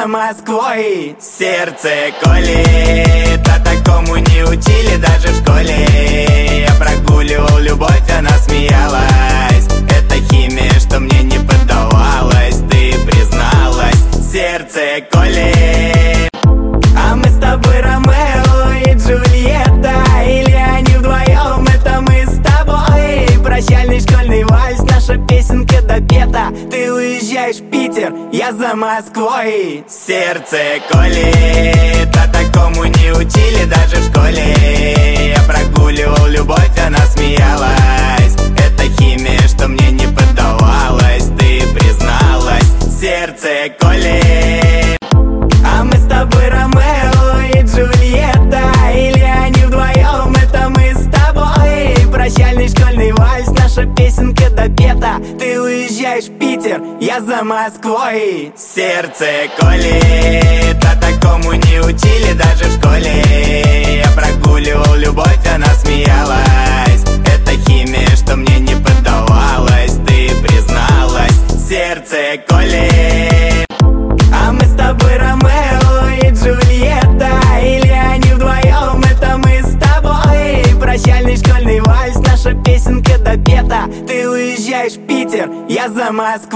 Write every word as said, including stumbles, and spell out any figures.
за Москвой. Сердце колет, а такому не учили даже в школе. Я прогуливал любовь, она смеялась. Это химия, что мне не поддавалась. Ты призналась, сердце колет. А мы с тобой Ромео и Джульетта, или они вдвоем, это мы с тобой. Прощальный школьный вальс, наша песенка допета. Ты уезжаешь в Питер, я за Москвой. Сердце колет, а такому не учили даже в школе. Я прогуливал любовь, она смеялась. Это химия, что мне не поддавалась. Ты призналась, сердце колет. А мы с тобой Ромео и Джульетта, или они вдвоем, это мы с тобой. Прощальный школьный вальс, наша песенка допета. Ты уезжаешь в Питер, я за Москвой. Сердце колет, а такому не учили даже в школе. Я прогуливал любовь, она смеялась. Это химия, что мне не поддавалась. Ты призналась, сердце колет. А мы с тобой Ромео и Джульетта, или они вдвоем, это мы с тобой. Прощальный школьный вальс, наша песенка допета. Ты уезжаешь в Питер, я за Москву.